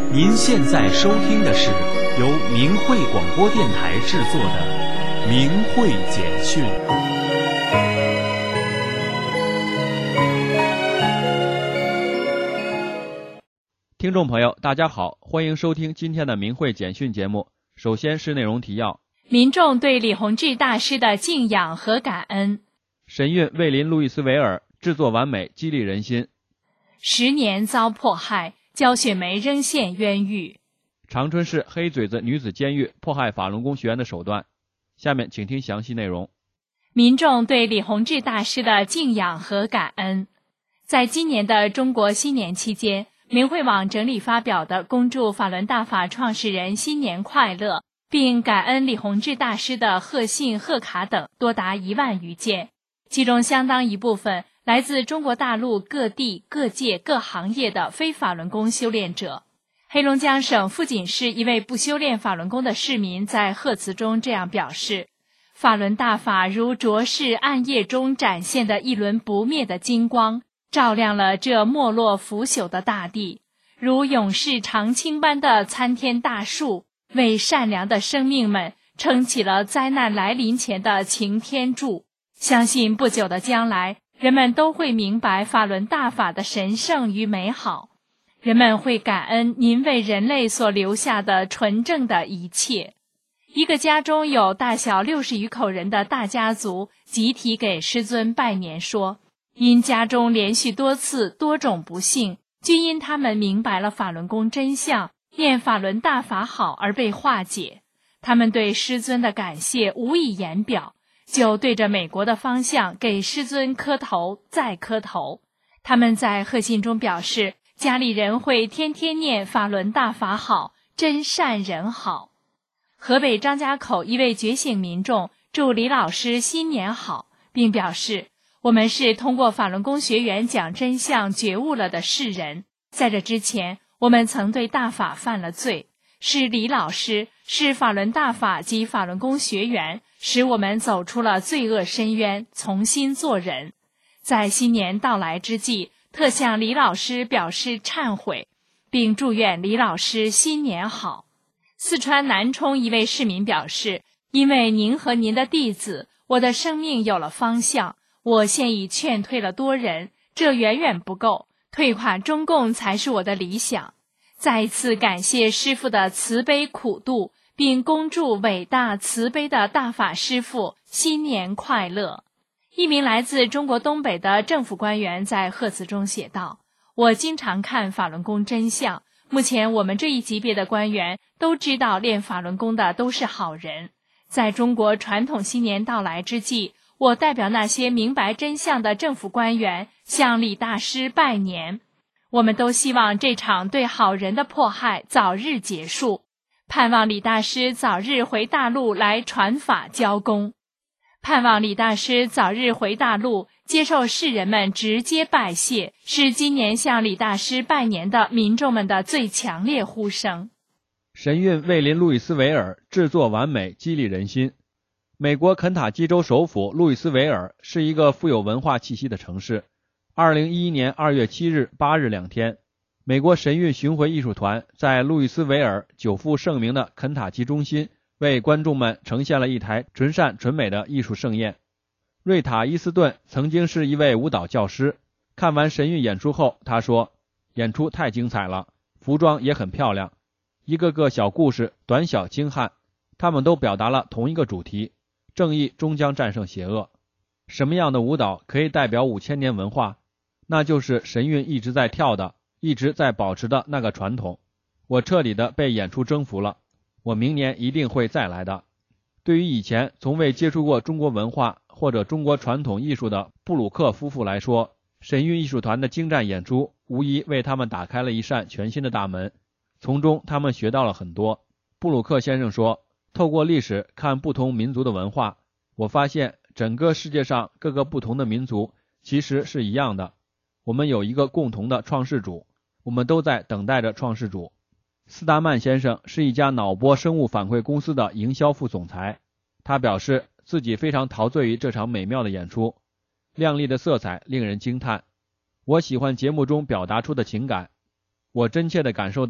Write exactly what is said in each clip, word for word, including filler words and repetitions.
您现在收听的是由明慧广播电台制作的《明慧简讯》。 听众朋友，大家好，欢迎收听今天的明慧简讯节目。首先是内容提要： 民众对李洪志大师的敬仰和感恩。 神韵卫林路易斯维尔制作完美，激励人心。 十年遭迫害，焦雪梅仍现冤狱。 长春市黑嘴子女子监狱迫害法轮功学员的手段。下面请听详细内容。 民众对李洪志大师的敬仰和感恩。在今年的中国新年期间，明慧网整理发表的恭祝法轮大法创始人新年快乐，并感恩李洪志大师的贺信、贺卡等多达一万余件，其中相当一部分来自中国大陆各地各界各行业的非法轮功修炼者。黑龙江省富锦市一位不修炼法轮功的市民在贺词中这样表示：法轮大法如浊世暗夜中展现的一轮不灭的金光，照亮了这没落腐朽的大地，如永世长青般的参天大树，为善良的生命们撑起了灾难来临前的擎天柱。相信不久的将来，人们都会明白法轮大法的神圣与美好，人们会感恩您为人类所留下的纯正的一切。一个家中有大小六十余口人的大家族集体给师尊拜年说，因家中连续多次多种不幸，均因他们明白了法轮功真相，念法轮大法好而被化解。他们对师尊的感谢无以言表，就对着美国的方向给师尊磕头再磕头。他们在贺信中表示，家里人会天天念法轮大法好，真善人好。河北张家口一位觉醒民众祝李老师新年好，并表示，我们是通过法轮功学员讲真相觉悟了的世人，在这之前，我们曾对大法犯了罪，是李老师，是法轮大法及法轮功学员，使我们走出了罪恶深渊，重新做人。在新年到来之际，特向李老师表示忏悔，并祝愿李老师新年好。四川南充一位市民表示，因为您和您的弟子，我的生命有了方向，我现已劝退了多人，这远远不够，退垮中共才是我的理想。再一次感谢师父的慈悲苦度，并恭祝伟大慈悲的大法师父新年快乐。一名来自中国东北的政府官员在贺词中写道，我经常看法轮功真相，目前我们这一级别的官员都知道练法轮功的都是好人。在中国传统新年到来之际，我代表那些明白真相的政府官员向李大师拜年。我们都希望这场对好人的迫害早日结束，盼望李大师早日回大陆来传法教功，盼望李大师早日回大陆接受世人们直接拜谢，是今年向李大师拜年的民众们的最强烈呼声。 神韵卫林路易斯维尔制作完美，激励人心。美国肯塔基州首府路易斯维尔是一个富有文化气息的城市。二零一一年二月七日、八日两天，美国神韵巡回艺术团在路易斯维尔久负盛名的肯塔基中心为观众们呈现了一台纯善纯美的艺术盛宴。瑞塔·伊斯顿曾经是一位舞蹈教师，看完神韵演出后，他说，演出太精彩了，服装也很漂亮，一个个小故事短小精悍，他们都表达了同一个主题，正义终将战胜邪恶。什么样的舞蹈可以代表五千年文化？那就是神韵一直在跳的，一直在保持的那个传统。我彻底的被演出征服了，我明年一定会再来的。对于以前从未接触过中国文化或者中国传统艺术的布鲁克夫妇来说，神韵艺术团的精湛演出无疑为他们打开了一扇全新的大门，从中他们学到了很多。布鲁克先生说，透过历史看不同民族的文化，我发现整个世界上各个不同的民族其实是一样的，我们有一个共同的创世主，我们都在等待着创世主。斯达曼先生是一家脑波生物反馈公司的营销副总裁，他表示自己非常陶醉于这场美妙的演出，亮丽的色彩令人惊叹。我喜欢节目中表达出的情感，我真切地感受到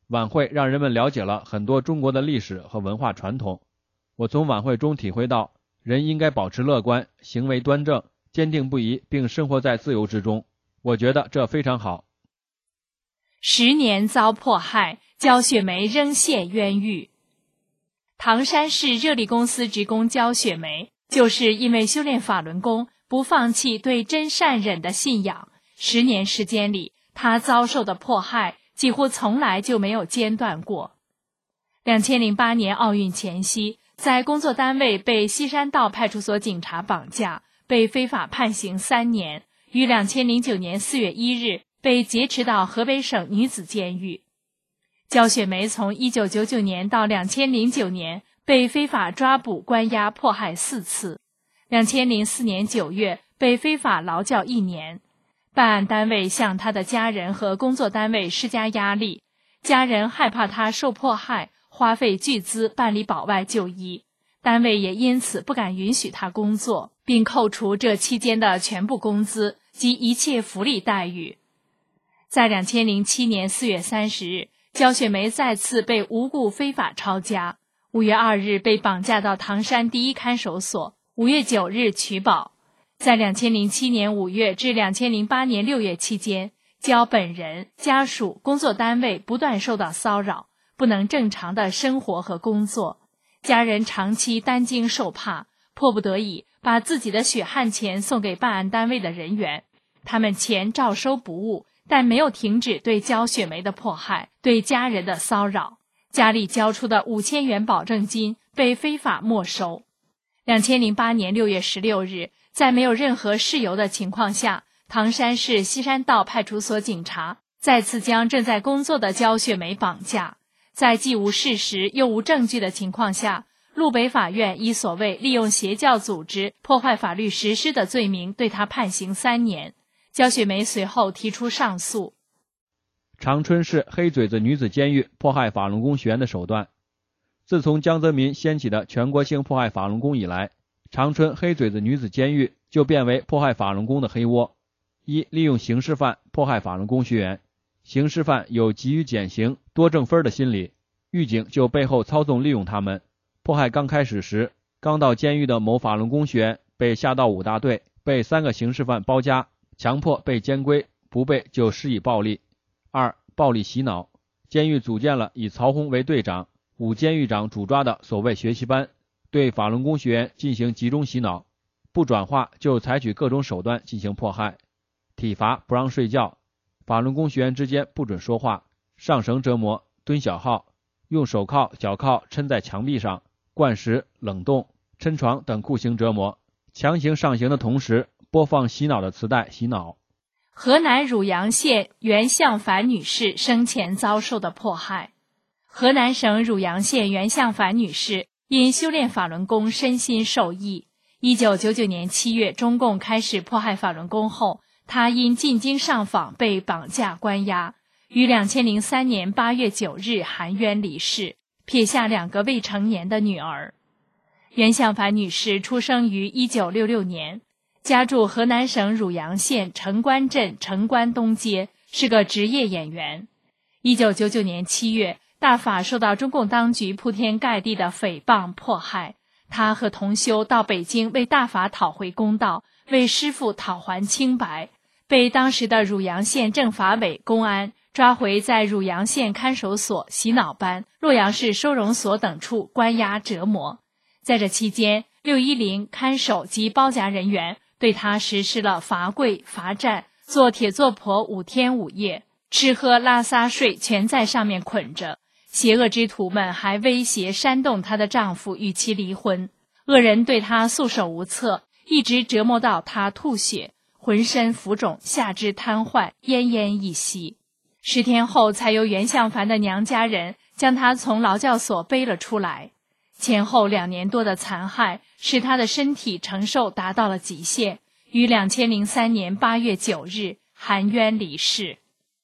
晚会让人们了解了很多中国的历史和文化传统。我从晚会中体会到，人应该保持乐观，行为端正，坚定不移，并生活在自由之中。我觉得这非常好。 十年遭迫害，焦雪梅仍现冤狱。唐山市热力公司职工焦雪梅，就是因为修炼法轮功，不放弃对真善忍的信仰，十年时间里，她遭受的迫害几乎从来就没有间断过。两千零八年奥运前夕，在工作单位被西山道派出所警察绑架，被非法判刑三年，于两千零九年四月一日被劫持到河北省女子监狱。焦雪梅从一九九九年到两千零九年被非法抓捕、关押、迫害四次。两千零四年九月被非法劳教一年。办案单位向她的家人和工作单位施加压力，家人害怕她受迫害，花费巨资办理保外就医，单位也因此不敢允许她工作，并扣除这期间的全部工资及一切福利待遇。在两千零七年四月三十日，焦雪梅再次被无故非法抄家，五月二日被绑架到唐山第一看守所，五月九日取保。在两千零七年五月至两千零八年六月期间，焦本人、家属、工作单位不断受到骚扰，不能正常的生活和工作，家人长期担惊受怕，迫不得已把自己的血汗钱送给办案单位的人员，他们钱照收不误，但没有停止对焦雪梅的迫害，对家人的骚扰，家里交出的五千元保证金被非法没收。两千零八年六月十六日，在没有任何事由的情况下，唐山市西山道派出所警察再次将正在工作的焦雪梅绑架，在既无事实又无证据的情况下，路北法院以所谓利用邪教组织破坏法律实施的罪名对她判刑三年。焦雪梅随后提出上诉。 长春市黑嘴子女子监狱迫害法轮功学员的手段。自从江泽民掀起的全国性迫害法轮功以来，长春黑嘴子女子监狱就变为迫害法轮功的黑窝。一、利用刑事犯迫害法轮功学员，刑事犯有急于减刑、多挣分的心理，狱警就背后操纵利用他们。迫害刚开始时，刚到监狱的某法轮功学员被下到五大队，被三个刑事犯包夹，强迫被监规，不被就施以暴力。二、暴力洗脑，监狱组建了以曹洪为队长、五监狱长主抓的所谓学习班，对法轮功学员进行集中洗脑，不转化就采取各种手段进行迫害，体罚不让睡觉，法轮功学员之间不准说话，上绳折磨、蹲小号，用手铐、脚铐抻在墙壁上，灌食、冷冻、抻床等酷刑折磨，强行上刑的同时播放洗脑的磁带洗脑。 河南汝阳县袁向凡女士生前遭受的迫害。河南省汝阳县袁向凡女士因修炼法轮功身心受益，一九九九年七月中共开始迫害法轮功后，她因进京上访被绑架关押，于两千零三年八月九日含冤离世，撇下两个未成年的女儿。袁向凡女士出生于一九六六年，家住河南省汝阳县城关镇城关东街，是个职业演员。一九九九年七月，大法受到中共当局铺天盖地的诽谤迫害，他和同修到北京为大法讨回公道，为师父讨还清白，被当时的汝阳县政法委、公安抓回，在汝阳县看守所、洗脑班、洛阳市收容所等处关押折磨。在这期间，六一零看守及包夹人员对他实施了罚跪、罚站、做铁做婆五天五夜，吃喝拉撒睡全在上面捆着。邪恶之徒们还威胁煽动她的丈夫与其离婚，恶人对她束手无策，一直折磨到她吐血，浑身浮肿，下肢瘫痪，奄奄一息。十天后，才由袁向凡的娘家人将她从劳教所背了出来。前后两年多的残害，使她的身体承受达到了极限，于两千零三年八月九日含冤离世。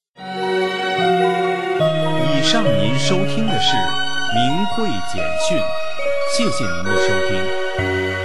以上您收听的是明慧简讯，谢谢您的收听。